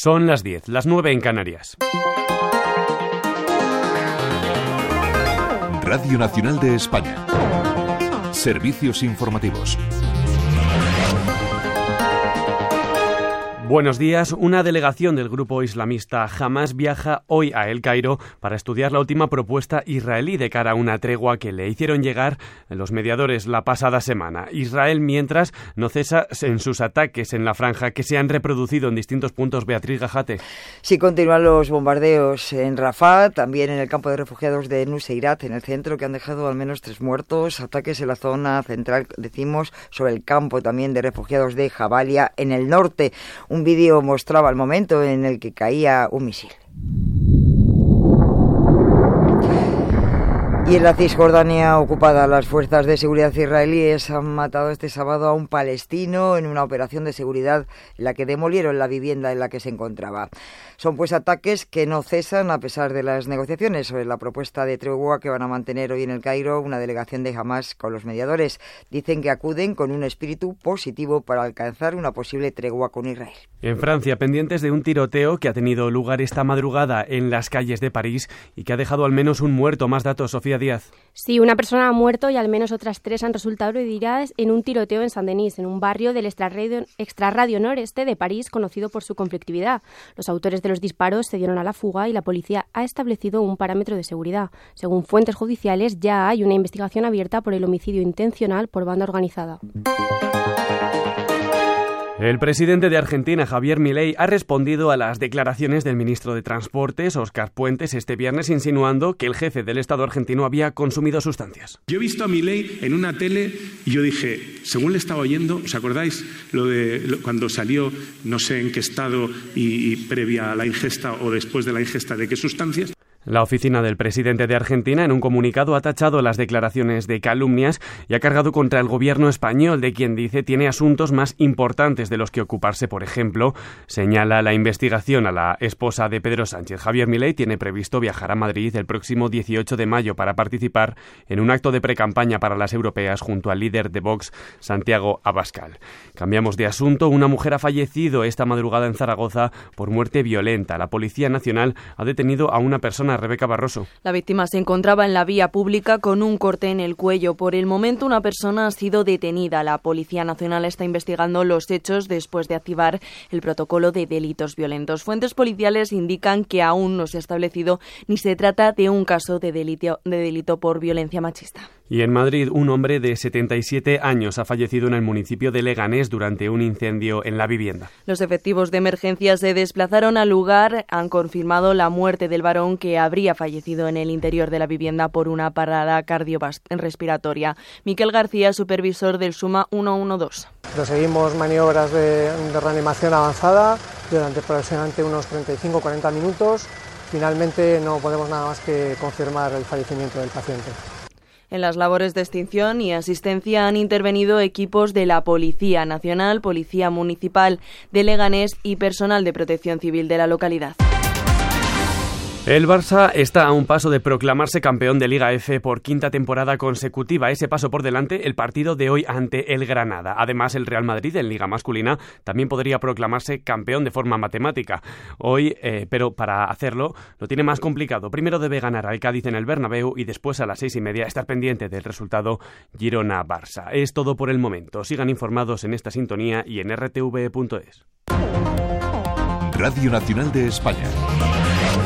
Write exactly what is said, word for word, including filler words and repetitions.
Son las diez, las nueve en Canarias. Radio Nacional de España. Servicios informativos. Buenos días. Una delegación del grupo islamista Hamás viaja hoy a El Cairo para estudiar la última propuesta israelí de cara a una tregua que le hicieron llegar los mediadores la pasada semana. Israel, mientras, no cesa en sus ataques en la franja que se han reproducido en distintos puntos. Beatriz Gajate. Sí, continúan los bombardeos en Rafah, también en el campo de refugiados de Nuseirat, en el centro, que han dejado al menos tres muertos. Ataques en la zona central, decimos, sobre el campo también de refugiados de Jabalia, en el norte. Un vídeo mostraba el momento en el que caía un misil. Y en la Cisjordania ocupada, las fuerzas de seguridad israelíes han matado este sábado a un palestino en una operación de seguridad en la que demolieron la vivienda en la que se encontraba. Son pues ataques que no cesan a pesar de las negociaciones sobre la propuesta de tregua que van a mantener hoy en El Cairo una delegación de Hamás con los mediadores. Dicen que acuden con un espíritu positivo para alcanzar una posible tregua con Israel. En Francia, pendientes de un tiroteo que ha tenido lugar esta madrugada en las calles de París y que ha dejado al menos un muerto. Más datos, Sofía Díaz. Sí, una persona ha muerto y al menos otras tres han resultado heridas en un tiroteo en Saint-Denis, en un barrio del extrarradio, extrarradio noreste de París, conocido por su conflictividad. Los autores de los disparos se dieron a la fuga y la policía ha establecido un parámetro de seguridad. Según fuentes judiciales, ya hay una investigación abierta por el homicidio intencional por banda organizada. El presidente de Argentina, Javier Milei, ha respondido a las declaraciones del ministro de Transportes, Óscar Puentes, este viernes, insinuando que el jefe del Estado argentino había consumido sustancias. Yo he visto a Milei en una tele y yo dije, según le estaba oyendo, ¿os acordáis lo de lo, cuando salió, no sé en qué estado y, y previa a la ingesta o después de la ingesta de qué sustancias? La oficina del presidente de Argentina, en un comunicado, ha tachado las declaraciones de calumnias y ha cargado contra el gobierno español, de quien dice tiene asuntos más importantes de los que ocuparse. Por ejemplo, señala la investigación a la esposa de Pedro Sánchez. Javier Milei tiene previsto viajar a Madrid el próximo dieciocho de mayo para participar en un acto de precampaña para las europeas junto al líder de Vox, Santiago Abascal. Cambiamos de asunto. Una mujer ha fallecido esta madrugada en Zaragoza por muerte violenta. La Policía Nacional ha detenido a una persona. Rebeca Barroso. La víctima se encontraba en la vía pública con un corte en el cuello. Por el momento, una persona ha sido detenida. La Policía Nacional está investigando los hechos después de activar el protocolo de delitos violentos. Fuentes policiales indican que aún no se ha establecido ni se trata de un caso de delito, de delito por violencia machista. Y en Madrid, un hombre de setenta y siete años ha fallecido en el municipio de Leganés durante un incendio en la vivienda. Los efectivos de emergencia se desplazaron al lugar, han confirmado la muerte del varón que habría fallecido en el interior de la vivienda por una parada cardiorrespiratoria. Miquel García, supervisor del SUMA ciento doce. Proseguimos maniobras de, de reanimación avanzada durante aproximadamente unos treinta y cinco a cuarenta minutos. Finalmente no podemos nada más que confirmar el fallecimiento del paciente. En las labores de extinción y asistencia han intervenido equipos de la Policía Nacional, Policía Municipal de Leganés y personal de Protección Civil de la localidad. El Barça está a un paso de proclamarse campeón de Liga F por quinta temporada consecutiva. Ese paso por delante, el partido de hoy ante el Granada. Además, el Real Madrid en Liga Masculina también podría proclamarse campeón de forma matemática. Hoy, eh, pero para hacerlo, lo tiene más complicado. Primero debe ganar al Cádiz en el Bernabéu y después a las seis y media estar pendiente del resultado Girona-Barça. Es todo por el momento. Sigan informados en esta sintonía y en r t v punto es. Radio Nacional de España.